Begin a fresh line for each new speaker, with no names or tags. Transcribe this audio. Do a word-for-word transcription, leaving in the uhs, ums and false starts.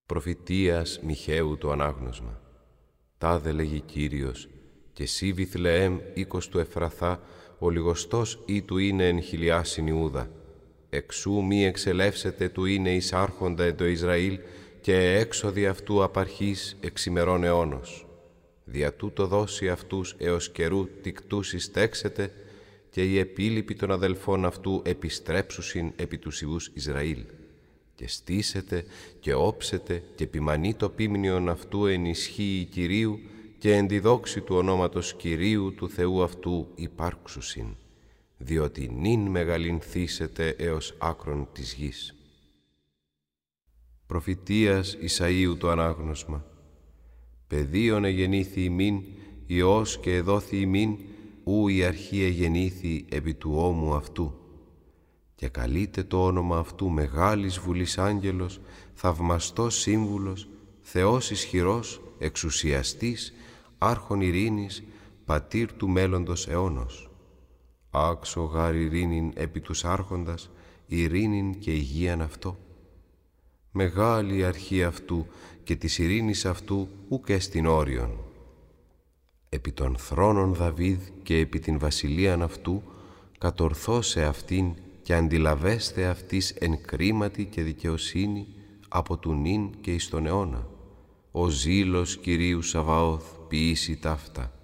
Προφητείας Μιχαίου το ανάγνωσμα. Τάδε λέγει Κύριος, και εσύ Βιθλεέμ, οίκος του Εφραθά, ο λιγοστός ή του είναι εν χιλιάσιν Ιούδα. Εξού μη εξελεύσετε του είναι εις άρχοντα εν το Ισραήλ, και έξοδοι αυτού απαρχής εξ ημερών αιώνος. Δια τούτο δώσει αυτούς έως καιρού τικτούς ειστέξετε, και οι επίλοιποι των αδελφών αυτού επιστρέψουσιν επί τους ιούς Ισραήλ. Και στήσετε και όψετε και επιμανεί το πίμνιον αυτού εν ισχύει Κυρίου, και εν τη δόξη του ονόματος Κυρίου του Θεού αυτού υπάρξουσιν, διότι νυν μεγαλυνθήσετε έως άκρον της γης. Προφητείας Ισαΐου το ανάγνωσμα. Παιδίον εγεννήθη ημίν, Υιός και εδόθη ημίν, ου η αρχή εγεννήθη επί του ώμου αυτού. Και καλείται το όνομα αυτού μεγάλης βουλής άγγελος, θαυμαστός σύμβουλος, Θεός ισχυρός, εξουσιαστής, άρχον ειρήνης, πατήρ του μέλλοντος αιώνος. Άξο γάρ ειρήνην επί τους άρχοντας, ειρήνην και υγείαν αυτό. Μεγάλη η αρχή αυτού και της ειρήνης αυτού ουκ εστιν όριον. Επί των θρόνων Δαβίδ και επί την βασιλείαν αυτού κατορθώσε αυτήν και αντιλαβέστε αυτής εν κρίματι και δικαιοσύνη από του νυν και εις τον αιώνα. Ο ζήλος Κυρίου Σαβαώθ ποιήσει ταύτα.